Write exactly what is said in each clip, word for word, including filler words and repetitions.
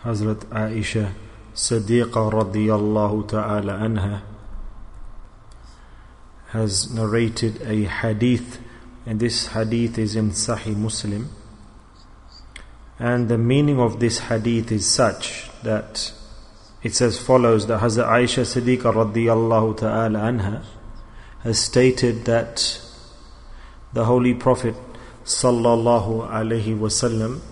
Hazrat Aisha Siddiqa radiyallahu ta'ala anha has narrated a hadith, and this hadith is in Sahih Muslim. And the meaning of this hadith is such that it's as follows: that Hazrat Aisha Siddiqa radiyallahu ta'ala anha has stated that the Holy Prophet sallallahu alaihi wasallam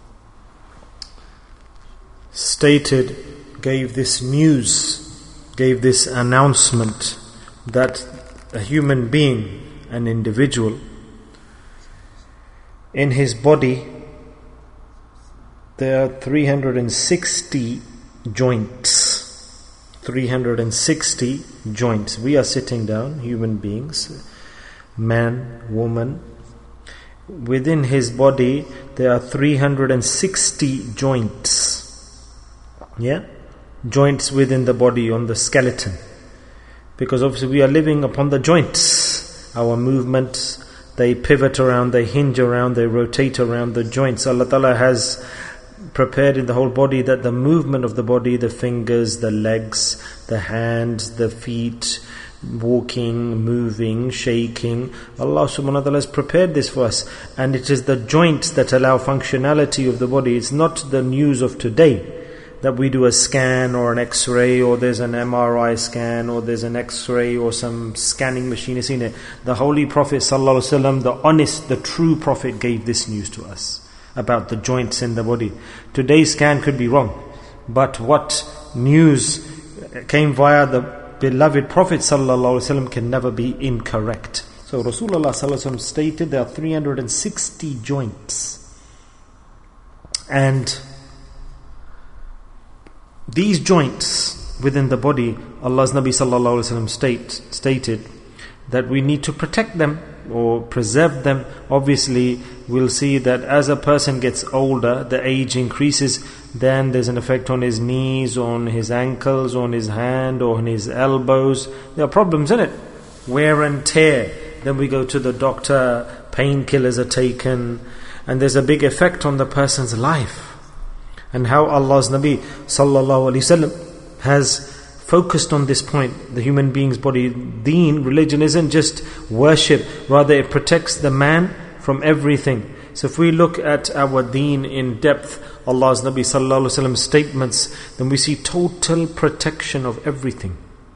stated, gave this news, gave this announcement that a human being, an individual, in his body there are three hundred sixty joints. three hundred sixty joints. We are sitting down, human beings, man, woman. Within his body there are three hundred sixty joints. Yeah? Joints within the body, on the skeleton. Because obviously we are living upon the joints. Our movements, they pivot around, they hinge around, they rotate around the joints. Allah Ta'ala has prepared in the whole body that the movement of the body, the fingers, the legs, the hands, the feet, walking, moving, shaking, Allah subhanahu wa ta'ala has prepared this for us. And it is the joints that allow functionality of the body. It's not the news of today that we do a scan or an x-ray, or there's an M R I scan, or there's an x-ray or some scanning machine. It's in it. The Holy Prophet sallallahu alaihi wasallam, the honest, the true Prophet, gave this news to us about the joints in the body. Today's scan could be wrong, but what news came via the beloved Prophet sallallahu alaihi wasallam can never be incorrect. So Rasulullah sallallahu alaihi wasallam stated there are three hundred sixty joints, and these joints within the body, Allah's Nabi sallallahu alaihi wasallam state, stated that we need to protect them or preserve them. Obviously, we'll see that as a person gets older, the age increases, then there's an effect on his knees, on his ankles, on his hand, or on his elbows. There are problems in it. Wear and tear. Then we go to the doctor, painkillers are taken, and there's a big effect on the person's life. And how Allah's Nabi sallallahu alaihi wasallam has focused on this point. The human being's body, deen, religion isn't just worship, rather it protects the man from everything. So if we look at our deen in depth, Allah's Nabi sallallahu alaihi wasallam's statements, then we see total protection of everything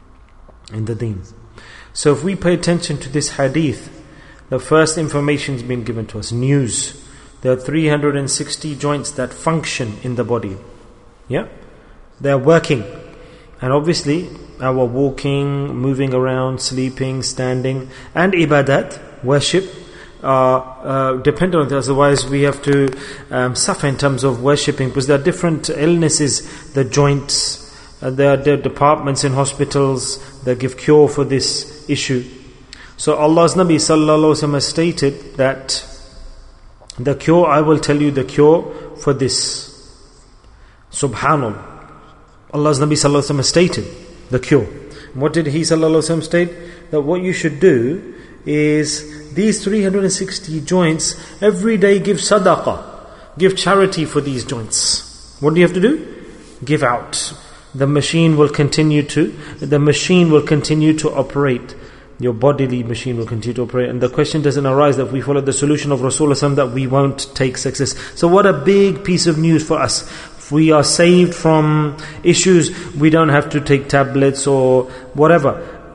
in the deen. So if we pay attention to this hadith, the first information has been given to us, news. There are three hundred sixty joints that function in the body. Yeah? They are working. And obviously, our walking, moving around, sleeping, standing, and ibadat, worship, are uh, dependent on it. Otherwise, we have to um, suffer in terms of worshipping, because there are different illnesses, the joints, uh, there are there are departments in hospitals that give cure for this issue. So Allah's Nabi sallallahu alaihi wasallam has stated that the cure, I will tell you the cure for this. Subhanallah. Allah's Nabi sallallahu alaihi wasallam stated the cure. What did he sallallahu alaihi wasallam state? That what you should do is these three hundred sixty joints, every day give sadaqah, give charity for these joints. What do you have to do? Give out. The machine will continue to, the machine will continue to operate. Your bodily machine will continue to operate. And the question doesn't arise that if we follow the solution of Rasulullah that we won't take success. So what a big piece of news for us. If we are saved from issues, we don't have to take tablets or whatever.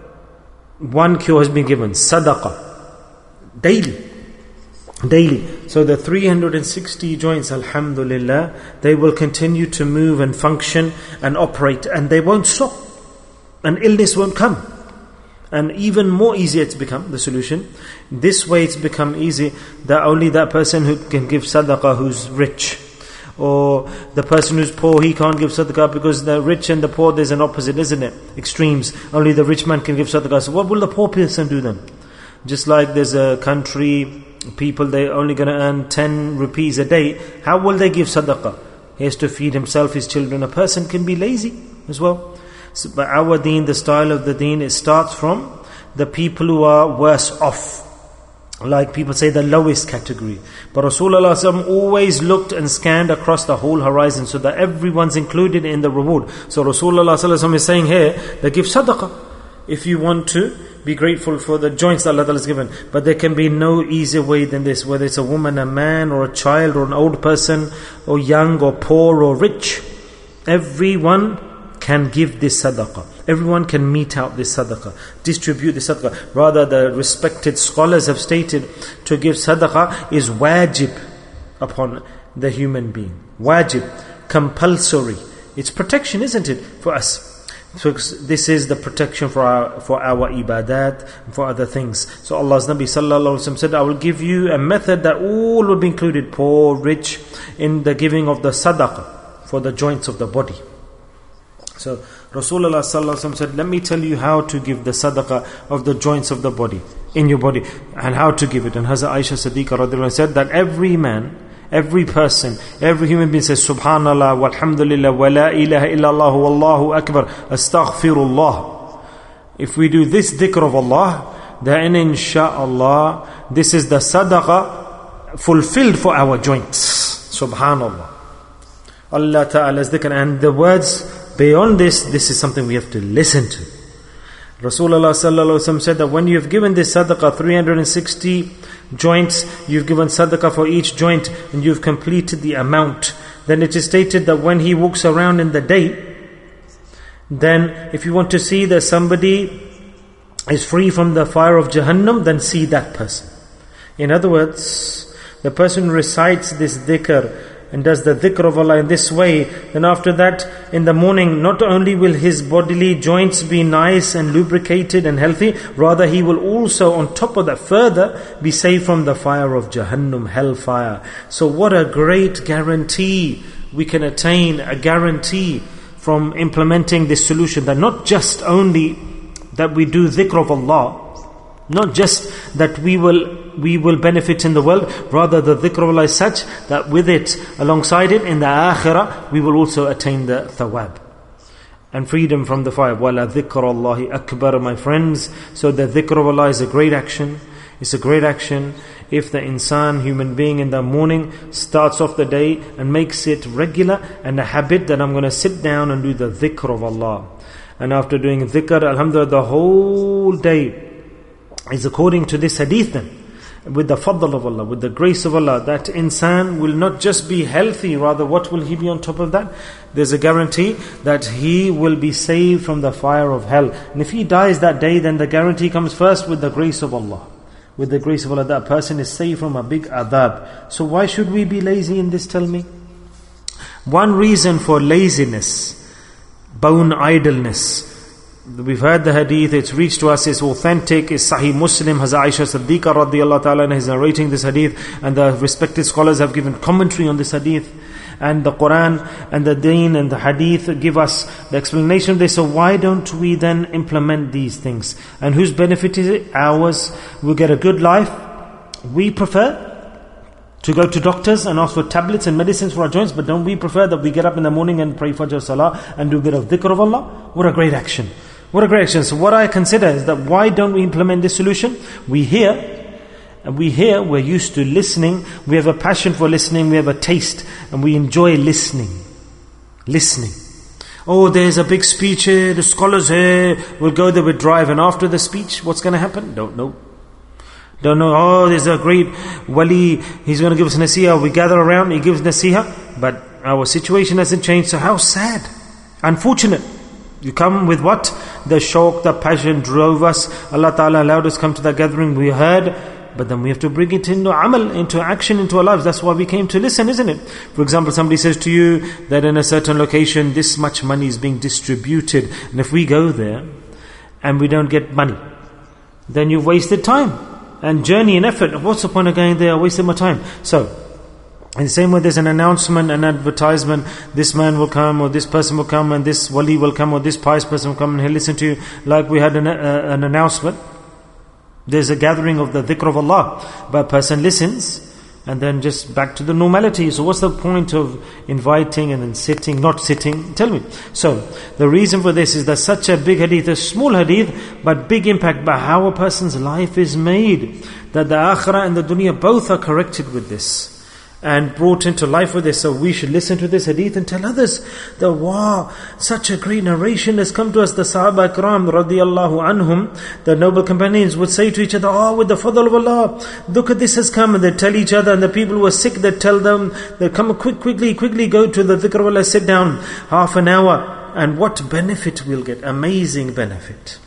One cure has been given, sadaqah. Daily. Daily. So the three hundred sixty joints, alhamdulillah, they will continue to move and function and operate, and they won't stop. And illness won't come. And even more easier it's become, the solution. This way it's become easy that only that person who can give sadaqah who's rich, or the person who's poor, he can't give sadaqah, because the rich and the poor, there's an opposite, isn't it? Extremes. Only the rich man can give sadaqah. So what will the poor person do then? Just like there's a country, people, they're only going to earn ten rupees a day. How will they give sadaqah? He has to feed himself, his children. A person can be lazy as well. So, but our deen, the style of the deen, it starts from the people who are worse off. like people say, the lowest category. But Rasulullah always looked and scanned across the whole horizon so that everyone's included in the reward. So Rasulullah is saying here that give sadaqah if you want to be grateful for the joints that Allah has given. But there can be no easier way than this, whether it's a woman, a man, or a child, or an old person, or young, or poor, or rich. Everyone can give this sadaqah. Everyone can mete out this sadaqah, distribute this sadaqah. Rather, the respected scholars have stated to give sadaqah is wajib upon the human being. Wajib, compulsory. It's protection, isn't it, for us? So this is the protection for our for our ibadat and for other things. So Allah's Nabi sallallahu alaihi wasallam said, I will give you a method that all will be included, poor, rich, in the giving of the sadaqah for the joints of the body. So Rasulullah sallallahu alaihi wasallam said, let me tell you how to give the sadaqah of the joints of the body, in your body, and how to give it. And Hazrat Aisha Siddiqa radhiyallahu anha said that every man, every person, every human being says Subhanallah, walhamdulillah, wa la ilaha illallah, wallahu akbar, astaghfirullah. If we do this dhikr of Allah, then insha'Allah, this is the sadaqah fulfilled for our joints. Subhanallah. Allah Ta'ala's dhikr. And the words beyond this, this is something we have to listen to. Rasulullah sallallahu alaihi wasallam said that when you have given this sadaqah, three hundred sixty joints, you've given sadaqah for each joint, and you've completed the amount, then it is stated that when he walks around in the day, then if you want to see that somebody is free from the fire of Jahannam, then see that person. In other words, the person who recites this dhikr and does the dhikr of Allah in this way, then after that, in the morning, not only will his bodily joints be nice and lubricated and healthy, rather he will also, on top of that, further be saved from the fire of Jahannam, hellfire. So what a great guarantee we can attain, a guarantee from implementing this solution, that not just only that we do dhikr of Allah, not just that we will we will benefit in the world, rather the dhikr of Allah is such that with it, alongside it, in the akhirah, we will also attain the thawab and freedom from the fire. Wala dhikrullahi akbar, my friends. So the dhikr of Allah is a great action. It's a great action if the insan, human being, in the morning starts off the day and makes it regular and a habit that I'm going to sit down and do the dhikr of Allah. And after doing dhikr, alhamdulillah, the whole day is according to this hadith then, with the fadl of Allah, with the grace of Allah, that insan will not just be healthy, rather what will he be on top of that? There's a guarantee that he will be saved from the fire of hell. And if he dies that day, then the guarantee comes first with the grace of Allah. With the grace of Allah, that person is saved from a big adab. So why should we be lazy in this, tell me? One reason for laziness, bone idleness, we've heard the hadith, it's reached to us, it's authentic, it's Sahih Muslim. Hazrat Aisha Siddiqa radhiyallahu ta'ala is narrating this hadith, and the respected scholars have given commentary on this hadith. And the Quran and the Deen and the hadith give us the explanation of this. So why don't we then implement these things? And whose benefit is it? Ours. We'll get a good life. We prefer to go to doctors and ask for tablets and medicines for our joints, but don't we prefer that we get up in the morning and pray Fajr Salah and do a bit of dhikr of Allah? What a great action. What a great action. So what I consider is that why don't we implement this solution? We hear, and we hear, we're used to listening, we have a passion for listening, we have a taste, and we enjoy listening. Listening. Oh, there's a big speech here, the scholars here, we'll go there with drive, and after the speech, what's going to happen? Don't know. Don't know, oh, there's a great wali, he's going to give us nasihah, we gather around, he gives nasihah, but our situation hasn't changed, so how sad. Unfortunate. You come with what? The shauq, the passion drove us. Allah Ta'ala allowed us to come to that gathering. We heard, but then we have to bring it into amal, into action, into our lives. That's why we came to listen, isn't it? For example, somebody says to you that in a certain location, this much money is being distributed. And if we go there and we don't get money, then you've wasted time and journey and effort. What's the point of going there? I wasted my time. So, in the same way, there's an announcement, an advertisement, this man will come, or this person will come, and this wali will come, or this pious person will come, and he'll listen to you. Like we had an, uh, an announcement, there's a gathering of the dhikr of Allah, but a person listens, and then just back to the normality. So what's the point of inviting and then sitting, not sitting? Tell me. So the reason for this is that such a big hadith, a small hadith, but big impact by how a person's life is made. That the akhirah and the dunya both are corrected with this and brought into life with this. So we should listen to this hadith and tell others that, wow, such a great narration has come to us. The Sahaba Ikram radiallahu anhum, the noble companions, would say to each other, oh, with the fadl of Allah, look at this has come. And they tell each other, and the people who are sick, they tell them, they come quick, quickly, quickly go to the dhikr of Allah, sit down half an hour. And what benefit we'll get, amazing benefit.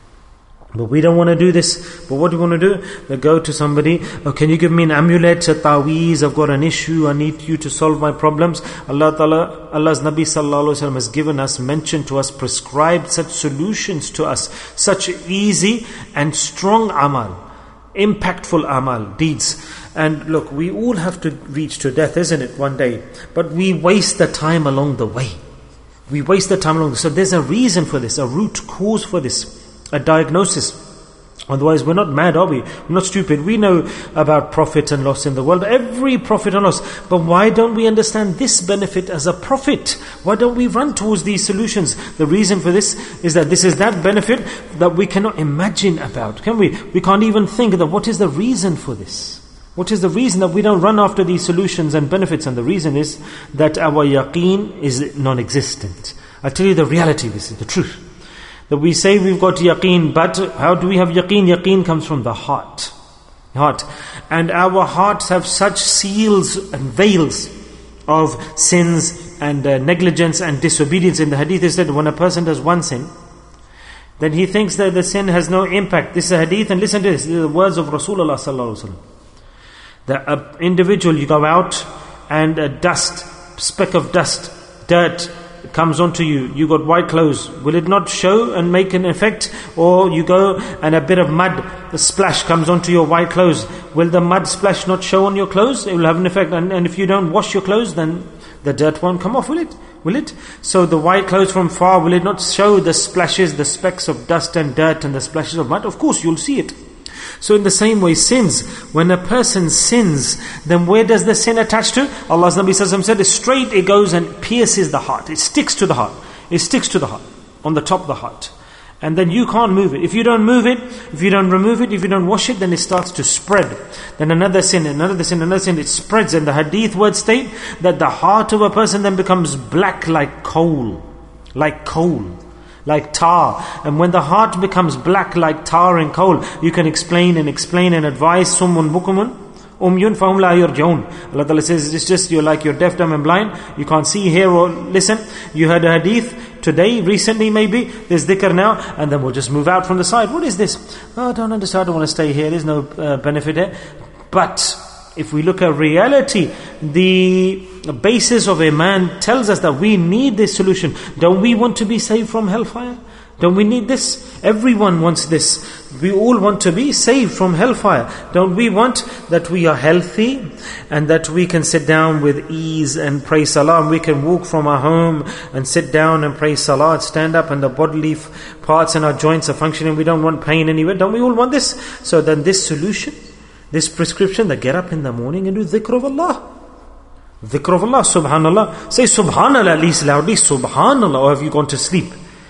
But we don't want to do this. But what do we want to do? We go to somebody, oh, can you give me an amulet, a taweez, I've got an issue, I need you to solve my problems. Allah Ta'ala, Allah's Nabi Sallallahu Alaihi Wasallam has given us, mentioned to us, prescribed such solutions to us, such easy and strong amal, impactful amal, deeds. And look, we all have to reach to death, isn't it, one day? But we waste the time along the way. We waste the time along the way. So there's a reason for this, a root cause for this. A diagnosis. Otherwise we're not mad, are we? We're not stupid. We know about profit and loss in the world. Every profit and loss. But why don't we understand this benefit as a profit? Why don't we run towards these solutions? The reason for this is that this is that benefit that we cannot imagine about. Can we? We can't even think that what is the reason for this? What is the reason that we don't run after these solutions and benefits? And the reason is that our yaqeen is non-existent. I'll tell you the reality, this is the truth. That we say we've got yaqeen, but how do we have yaqeen? Yaqeen comes from the heart. Heart. And our hearts have such seals and veils of sins and uh, negligence and disobedience. In the hadith is said, when a person does one sin, then he thinks that the sin has no impact. This is a hadith, and listen to this. These are the words of Rasulullah Sallallahu Alaihi Wasallam. The uh, individual, you go out and a dust, speck of dust, dirt, comes onto you, you got white clothes, will it not show and make an effect? Or you go and a bit of mud, a splash comes onto your white clothes, will the mud splash not show on your clothes? It will have an effect. And, and if you don't wash your clothes, then the dirt won't come off, will it? Will it? So the white clothes from far, will it not show the splashes, the specks of dust and dirt and the splashes of mud? Of course you'll see it. So in the same way, sins, when a person sins, then where does the sin attach to? Allah's Nabi Sallallahu Alaihi Wasallam said, straight it goes and pierces the heart. It sticks to the heart. It sticks to the heart, on the top of the heart. And then you can't move it. If you don't move it, if you don't remove it, if you don't wash it, then it starts to spread. Then another sin, another sin, another sin, it spreads. And the hadith words state that the heart of a person then becomes black like coal. Like coal. Like tar. And when the heart becomes black like tar and coal, you can explain and explain and advise summun bukumun umyun fahum la yurjaun. Allah Ta'ala says, it's just you're like you're deaf, dumb and blind. You can't see, hear or listen. You heard a hadith today, recently maybe. There's dhikr now. And then we'll just move out from the side. What is this? Oh, I don't understand. I don't want to stay here. There's no uh, benefit here. But if we look at reality, the basis of a man tells us that we need this solution. Don't we want to be saved from hellfire? Don't we need this? Everyone wants this. We all want to be saved from hellfire. Don't we want that we are healthy and that we can sit down with ease and pray salah, and we can walk from our home and sit down and pray salah and stand up and the bodily parts and our joints are functioning. We don't want pain anywhere. Don't we all want this? So then this solution, this prescription, that get up in the morning and do dhikr of Allah. Dhikr of Allah, subhanallah. Say subhanallah at least loudly. Subhanallah. Or have you gone to sleep?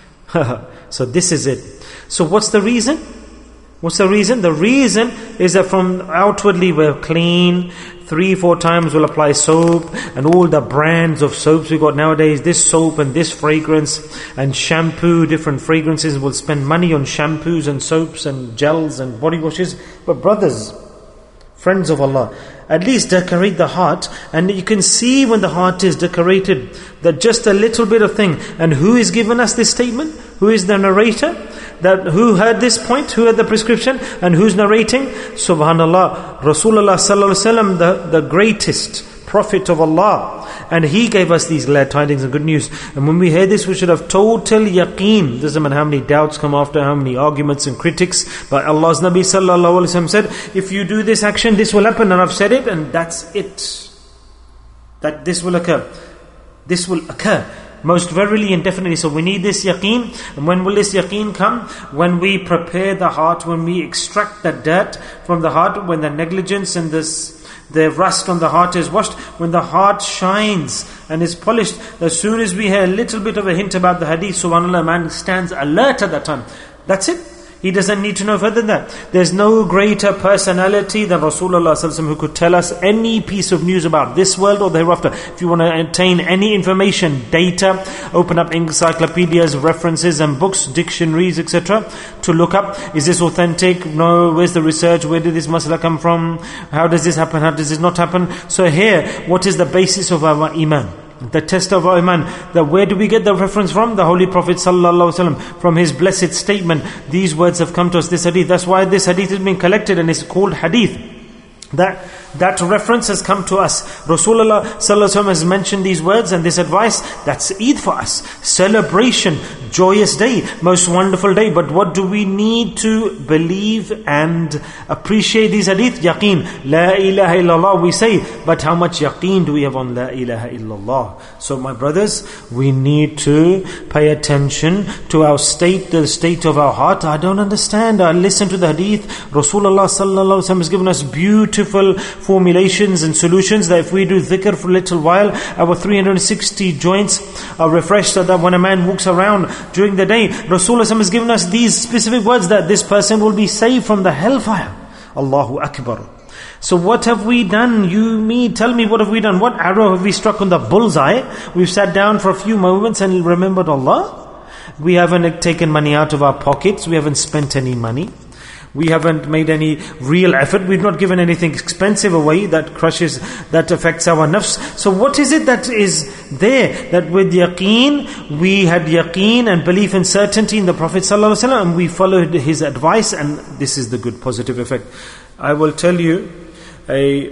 So this is it. So what's the reason? What's the reason? The reason is that from outwardly we're clean. Three, four times we'll apply soap and all the brands of soaps we got nowadays. This soap and this fragrance and shampoo, different fragrances. We'll spend money on shampoos and soaps and gels and body washes. But brothers, friends of Allah, at least decorate the heart, and you can see when the heart is decorated that just a little bit of thing. And who is giving us this statement? Who is the narrator? That who heard this point? Who had the prescription? And who's narrating? Subhanallah, Rasulullah Sallallahu Alaihi Wasallam, the, the greatest Prophet of Allah. And he gave us these glad tidings and good news. And when we hear this, we should have total yaqeen. Doesn't matter how many doubts come after, how many arguments and critics. But Allah's Nabi Sallallahu Alaihi Wasallam said, if you do this action, this will happen. And I've said it, and that's it. That this will occur. This will occur. Most verily and definitely. So we need this yaqeen. And when will this yaqeen come? When we prepare the heart, when we extract the dirt from the heart, when the negligence and this The rust on the heart is washed. When the heart shines and is polished, as soon as we hear a little bit of a hint about the hadith, subhanAllah, man stands alert at that time. That's it. He doesn't need to know further than that. There's no greater personality than Rasulullah sallallahu alaihi wasallam who could tell us any piece of news about this world or the hereafter. If you want to attain any information, data, open up encyclopedias, references and books, dictionaries, et cetera, to look up, is this authentic? No. Where's the research? Where did this masala come from? How does this happen? How does this not happen? So here, what is the basis of our iman? The test of our iman, that where do we get the reference from? The Holy Prophet sallallahu alaihi wasallam, from his blessed statement. These words have come to us, this hadith. That's why this hadith has been collected and it's called hadith. That that reference has come to us. Rasulullah sallallahu alaihi wasallam has mentioned these words and this advice. That's Eid for us. Celebration, joyous day, most wonderful day. But what do we need to believe and appreciate these hadith? Yaqeen. La ilaha illallah we say, but how much yaqeen do we have on La ilaha illallah? So my brothers, we need to pay attention to our state, the state of our heart. I don't understand. I listen to the hadith. Rasulullah sallallahu alaihi wasallam has given us beautiful formulations and solutions that if we do dhikr for a little while, our three hundred sixty joints are refreshed, so that when a man walks around during the day, Rasulullah has given us these specific words that this person will be saved from the hellfire. Allahu Akbar. So what have we done? You, me, tell me, what have we done? What arrow have we struck on the bullseye? We've sat down for a few moments and remembered Allah. We haven't taken money out of our pockets. We haven't spent any money. We haven't made any real effort. We've not given anything expensive away that crushes, that affects our nafs. So what is it that is there? That with yaqeen, we had yaqeen and belief and certainty in the Prophet ﷺ, and we followed his advice, and this is the good positive effect. I will tell you a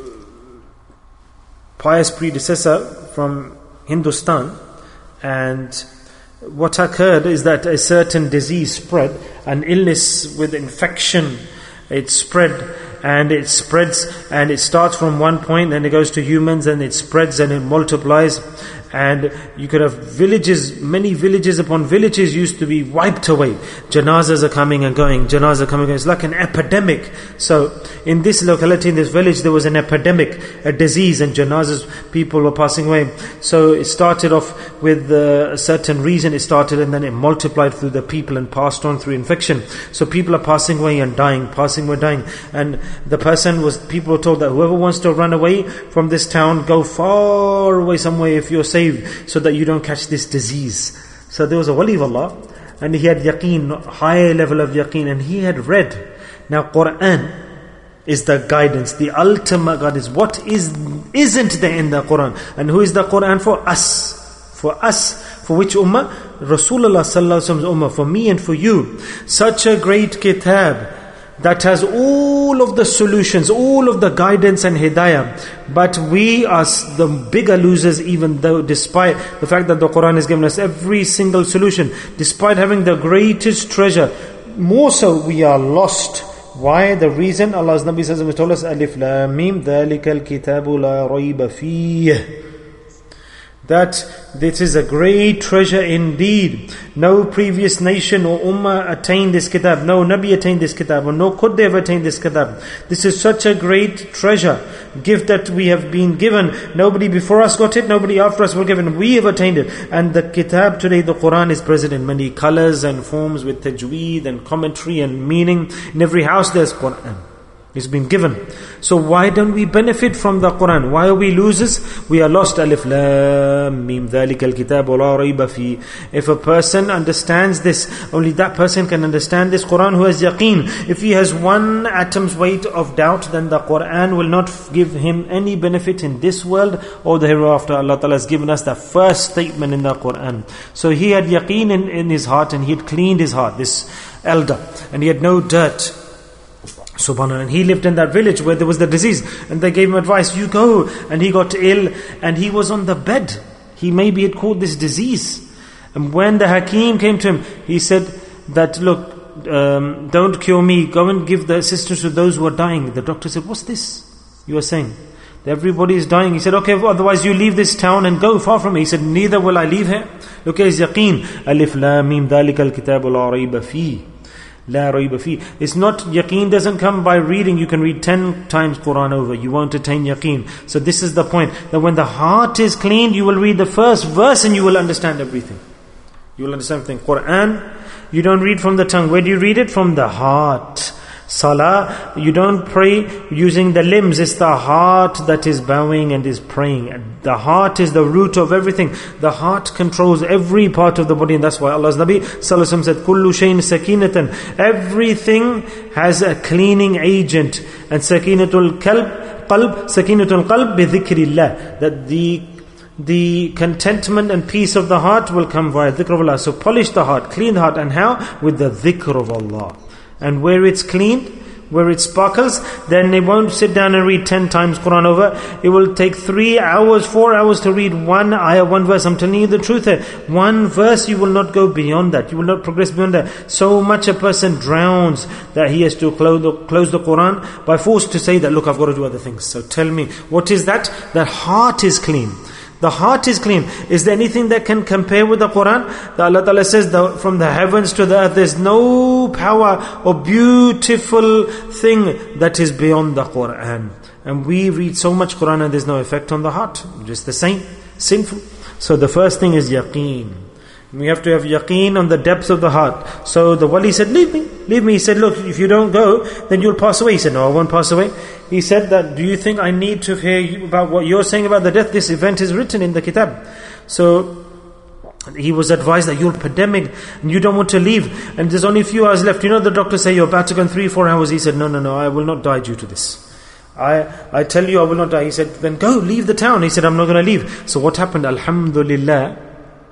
pious predecessor from Hindustan, and what occurred is that a certain disease spread, an illness with infection, it spread, and it spreads, and it starts from one point, then it goes to humans, and it spreads and it multiplies. And you could have villages, many villages upon villages used to be wiped away. Janazas are coming and going, janazas are coming and going. It's like an epidemic. So in this locality, in this village, there was an epidemic, a disease, and janazas, people were passing away. So it started off with uh, a certain reason, it started, and then it multiplied through the people and passed on through infection. So people are passing away and dying, passing away, dying. And the person was, people were told that whoever wants to run away from this town, go far away somewhere if you're safe, so that you don't catch this disease. So there was a wali of Allah, and he had yaqeen, high level of yaqeen, and he had read. Now Quran is the guidance, the ultimate guidance. What is, isn't there in the Quran? And who is the Quran for? Us. For us. For which ummah? Rasulullah sallallahu alaihi wasallam's ummah. For me and for you. Such a great kitab that has all of the solutions, all of the guidance and hidayah. But we are the bigger losers, even though, despite the fact that the Quran has given us every single solution, despite having the greatest treasure, more so we are lost. Why? The reason, Allah's Nabi says, told us, Alif Lam Mim, ذَلِكَ الْكِتَابُ لَا رَيْبَ فِيهِ, that this is a great treasure indeed. No previous nation or ummah attained this kitab. No Nabi attained this kitab, or nor could they have attained this kitab. This is such a great treasure, gift that we have been given. Nobody before us got it, nobody after us will give it. We have attained it. And the kitab today, the Quran, is present in many colors and forms, with tajweed and commentary and meaning. In every house there's Quran. It's been given. So why don't we benefit from the Quran? Why are we losers? We are lost. Alif Lam Mim ذَلِكَ الْكِتَابُ لَا رَيْبَ فِيهِ. If a person understands this, only that person can understand this Quran who has yaqeen. If he has one atom's weight of doubt, then the Quran will not give him any benefit in this world or the hereafter. Allah Ta'ala has given us the first statement in the Quran. So he had yaqeen in, in his heart, and he had cleaned his heart, this elder, and he had no dirt. Subhanallah. And he lived in that village where there was the disease, and they gave him advice, you go. And he got ill, and he was on the bed. He maybe had caught this disease. And when the Hakim came to him, he said that, look, um, don't cure me, go and give the assistance to those who are dying. The doctor said, what's this you are saying? Everybody is dying. He said, okay, otherwise you leave this town and go far from me. He said, neither will I leave here. Look at his yaqeen. Alif Lam Mim ذَلِكَ الْكِتَابُ لَا رَيْبَ فِيهِ. La rayba fi. It's not, yaqeen doesn't come by reading. You can read ten times Quran over. You won't attain yaqeen. So this is the point. That when the heart is cleaned, you will read the first verse and you will understand everything. You will understand everything. Quran, you don't read from the tongue. Where do you read it? From the heart. Salah, you don't pray using the limbs. It's the heart that is bowing and is praying. The heart is the root of everything. The heart controls every part of the body, and that's why Allah's Nabi Sallallahu Alaihi Wasallam said, "Kullu shayin sakinatan." Everything has a cleaning agent, and sakinatul qalb, qalb, sakinatul qalb bi dhikrillah. That the the contentment and peace of the heart will come via dhikr of Allah. So polish the heart, clean the heart, and how? With the dhikr of Allah. And where it's cleaned, where it sparkles, then they won't sit down and read ten times Quran over. It will take three hours, four hours to read one ayah, one verse. I'm telling you the truth here. One verse, you will not go beyond that. You will not progress beyond that. So much a person drowns that he has to close the, close the Quran by force to say that, look, I've got to do other things. So tell me, what is that? That heart is clean. The heart is clean. Is there anything that can compare with the Quran? The Allah Ta'ala says, the, from the heavens to the earth, there's no power or beautiful thing that is beyond the Quran. And we read so much Quran and there's no effect on the heart. Just the same, sinful. So the first thing is yaqeen. We have to have yaqeen on the depths of the heart. So the wali said, leave me, leave me. He said, look, if you don't go, then you'll pass away. He said, no, I won't pass away. He said that, do you think I need to hear you about what you're saying about the death? This event is written in the kitab. So he was advised that you're pandemic and you don't want to leave. And there's only a few hours left. You know, the doctors say you're about to go in three, four hours. He said, no, no, no, I will not die due to this. I I tell you I will not die. He said, then go, leave the town. He said, I'm not going to leave. So what happened? Alhamdulillah.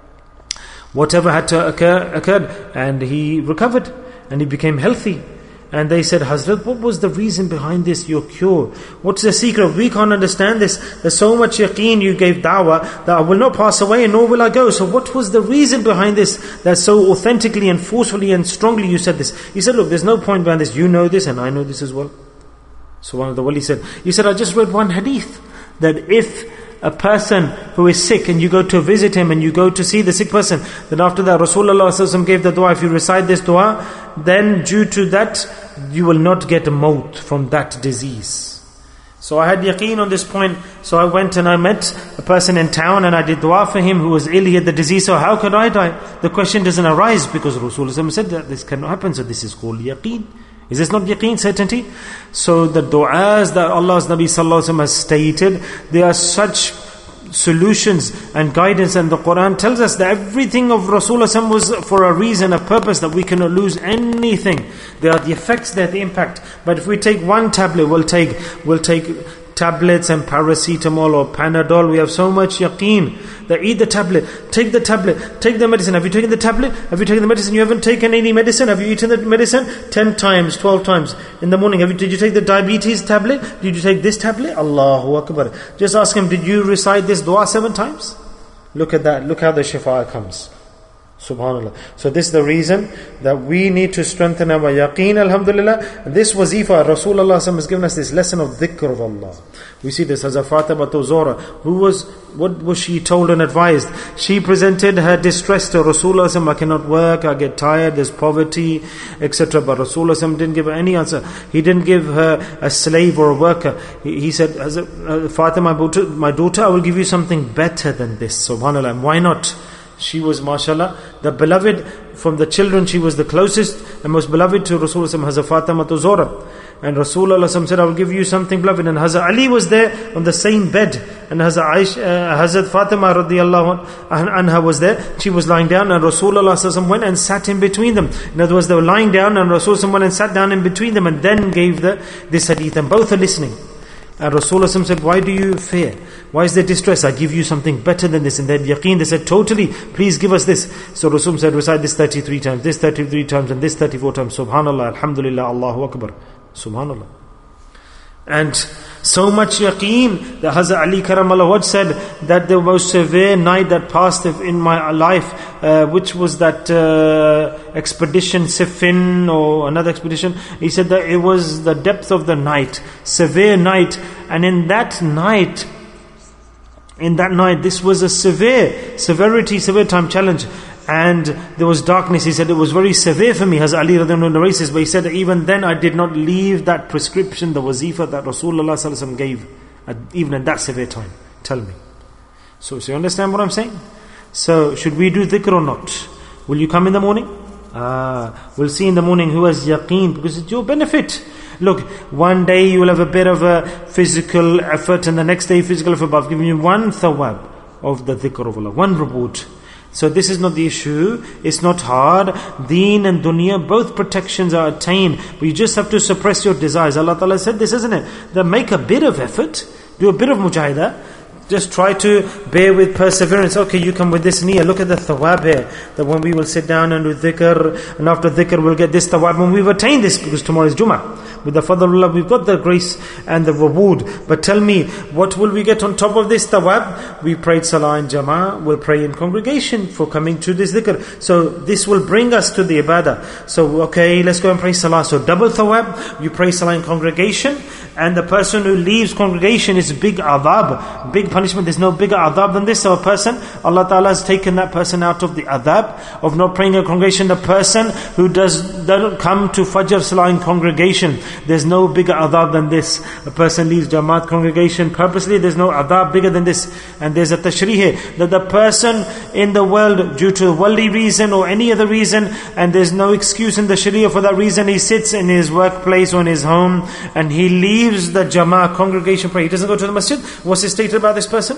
Whatever had to occur, occurred, and he recovered, and he became healthy. And they said, Hazrat, what was the reason behind this, your cure? What's the secret? We can't understand this. There's so much yaqeen you gave da'wah, that I will not pass away, nor will I go. So what was the reason behind this, that so authentically and forcefully and strongly you said this? He said, look, there's no point behind this. You know this, and I know this as well. So one of the wali said, he said, I just read one hadith, that if a person who is sick and you go to visit him and you go to see the sick person, then after that Rasulullah gave the dua, if you recite this dua, then due to that you will not get a maut from that disease. So I had yaqeen on this point. So I went and I met a person in town and I did dua for him who was ill, he had the disease. So how could I die? The question doesn't arise because Rasulullah said that this cannot happen. So this is called yaqeen. Is this not yaqeen, certainty? So the du'as that Allah's Nabi Sallallahu Alaihi Wasallam has stated, they are such solutions and guidance, and the Quran tells us that everything of Rasulullah was for a reason, a purpose, that we cannot lose anything. There are the effects, there are the impact. But if we take one tablet, we'll take, we'll take tablets and paracetamol or Panadol. We have so much yaqeen that eat the tablet, take the tablet, take the medicine. Have you taken the tablet? Have you taken the medicine? You haven't taken any medicine? Have you eaten the medicine? Ten times, twelve times in the morning. Have you, did you take the diabetes tablet? Did you take this tablet? Allahu Akbar. Just ask him, did you recite this dua seven times? Look at that. Look how the shifa comes. Subhanallah. So this is the reason that we need to strengthen our yaqeen, alhamdulillah. This wazifa, Rasulullah has given us this lesson of dhikr of Allah. We see this as a Fatima Zora, who was, what was she told and advised? She presented her distress to Rasulullah, I cannot work, I get tired, there's poverty, et cetera. But Rasulullah didn't give her any answer. He didn't give her a slave or a worker. He, he said, as a, uh, Fatima, my daughter, I will give you something better than this. Subhanallah. And why not? She was, mashallah, the beloved from the children. She was the closest and most beloved to Rasulullah, Hazrat Fatima Zora. And Rasulullah said, I will give you something beloved. And Hazrat Ali was there on the same bed. And Hazrat, Aisha, uh, Hazrat Fatima radiallahu anha was there. She was lying down and Rasulullah went and sat in between them. In other words, they were lying down and Rasulullah went and sat down in between them and then gave the, this hadith. And both are listening. And Rasulullah said, why do you fear? Why is there distress? I give you something better than this. And they had yaqeen. They said, totally, please give us this. So Rasulullah said, recite this thirty-three times, this thirty-three times, and this thirty-four times. Subhanallah, alhamdulillah, Allahu Akbar. Subhanallah. And so much yaqeen that Hazrat Ali Karamallah Wajh said that the most severe night that passed in my life, uh, which was that uh, expedition Siffin or another expedition, he said that it was the depth of the night, severe night. And in that night, in that night, this was a severe, severity, severe time challenge. and there was darkness. He said it was very severe for me. Hazrat Ali radiallahu anhu narrates, but he said even then I did not leave that prescription, the wazifa that Rasulullah sallallahu alaihi wasallam gave, at, even at that severe time. Tell me. So, so you understand what I'm saying? So should we do dhikr or not? Will you come in the morning? Ah, we'll see in the morning who has yaqeen, because it's your benefit. Look, one day you will have a bit of a physical effort, and the next day physical effort, but I've given you one thawab of the dhikr of Allah, one reward. So this is not the issue. It's not hard. Deen and dunya, both protections are attained, but you just have to suppress your desires. Allah Ta'ala said this, isn't it? That make a bit of effort, do a bit of mujahidah. Just try to bear with perseverance. Okay, you come with this niyyah. Look at the thawab here. That when we will sit down and do dhikr, and after dhikr we'll get this thawab. When we've attained this, because tomorrow is Jummah. With the fadl of Allah, we've got the grace and the reward. But tell me, what will we get on top of this thawab? We prayed salah in jama'ah, we'll pray in congregation for coming to this dhikr. So this will bring us to the ibadah. So okay, let's go and pray salah. So double thawab, you pray salah in congregation, and the person who leaves congregation is big adhab, big punishment. There's no bigger adhab than this. So a person, Allah Ta'ala has taken that person out of the adhab of not praying in congregation. The person who does doesn't come to Fajr Salah in congregation, there's no bigger adhab than this. A person leaves Jamaat congregation purposely, there's no adhab bigger than this. And there's a tashri here, that the person in the world, due to a worldly reason or any other reason, and there's no excuse in the Sharia for that reason, he sits in his workplace or in his home, and he leaves the Jamaat congregation prayer. He doesn't go to the masjid. What's it stated about this person?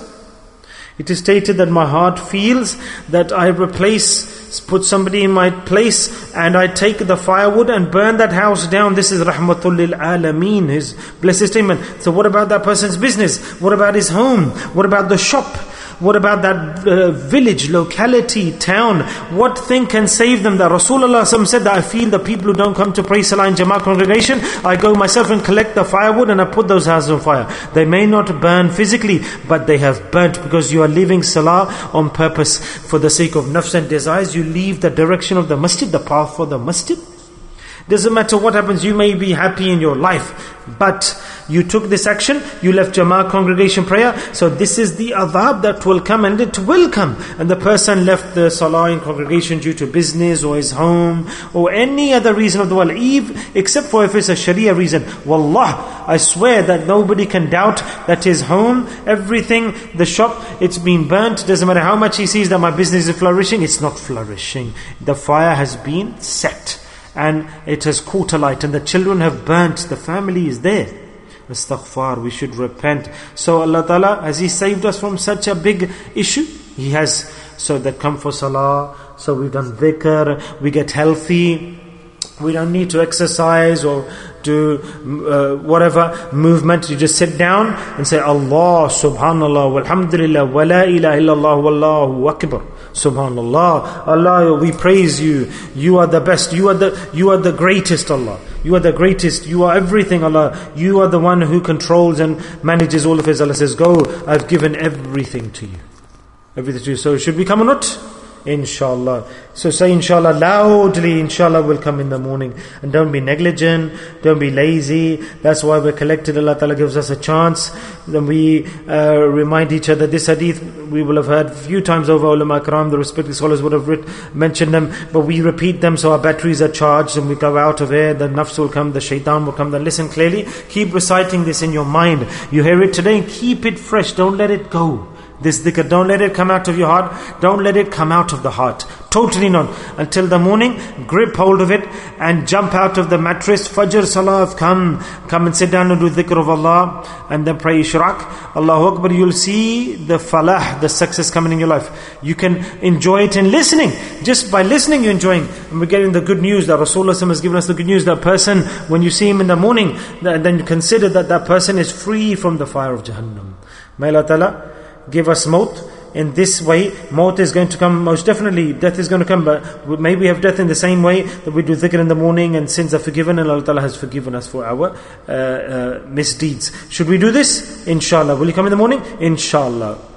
It is stated that my heart feels that I replace, put somebody in my place, and I take the firewood and burn that house down. This is rahmatul lil alameen, his blessed statement. So what about that person's business? What about his home? What about the shop? What about that uh, village, locality, town? What thing can save them? That Rasulullah said that I feel the people who don't come to pray Salah in Jama'ah congregation, I go myself and collect the firewood and I put those houses on fire. They may not burn physically, but they have burnt because you are leaving Salah on purpose for the sake of nafs and desires. You leave the direction of the masjid, the path for the masjid. Doesn't matter what happens, you may be happy in your life, but you took this action, you left Jama'ah congregation prayer, so this is the adhab that will come, and it will come. And the person left the salah in congregation due to business or his home or any other reason of the world, Eve, except for if it's a Sharia reason. Wallah, I swear that nobody can doubt that his home, everything, the shop, it's been burnt. Doesn't matter how much he sees that my business is flourishing, it's not flourishing. The fire has been set, and it has caught alight, and the children have burnt, the family is there. Astaghfar, we should repent. So Allah Ta'ala, has He saved us from such a big issue? He has. So that come for salah, so we've done dhikr, we get healthy, we don't need to exercise or do uh, whatever movement. You just sit down and say Allah, Subhanallah, walhamdulillah, wa la ilaha illallah, wallahu akbar. Subhanallah, Allah, we praise you. You are the best. You are the you are the greatest, Allah. You are the greatest. You are everything, Allah. You are the one who controls and manages all of His. Allah says, go, I've given everything to you. Everything to you. So should we come or not? Inshallah. So say inshallah loudly. Inshallah will come in the morning. And don't be negligent, don't be lazy. That's why we're collected. Allah Ta'ala gives us a chance. Then we uh, remind each other. This hadith we will have heard a few times over. Ulama Ikram, the respected scholars would have writ- mentioned them, but we repeat them so our batteries are charged and we go out of here. The nafs will come, the shaitan will come. Then listen clearly. Keep reciting this in your mind. You hear it today, keep it fresh. Don't let it go. This dhikr, don't let it come out of your heart. Don't let it come out of the heart. Totally not. Until the morning, grip hold of it and jump out of the mattress. Fajr Salah have come. Come and sit down and do dhikr of Allah. And then pray Ishraq. Allahu Akbar. You'll see the falah, the success coming in your life. You can enjoy it in listening. Just by listening, you're enjoying. And we're getting the good news that Rasulullah has given us the good news. That person, when you see him in the morning, then you consider that that person is free from the fire of Jahannam. May Allah Ta'ala give us maut in this way. Maut is going to come, most definitely death is going to come, but maybe we have death in the same way that we do dhikr in the morning and sins are forgiven, and Allah Ta'ala has forgiven us for our uh, uh, misdeeds. Should we do this? Inshallah. Will you come in the morning? Inshallah.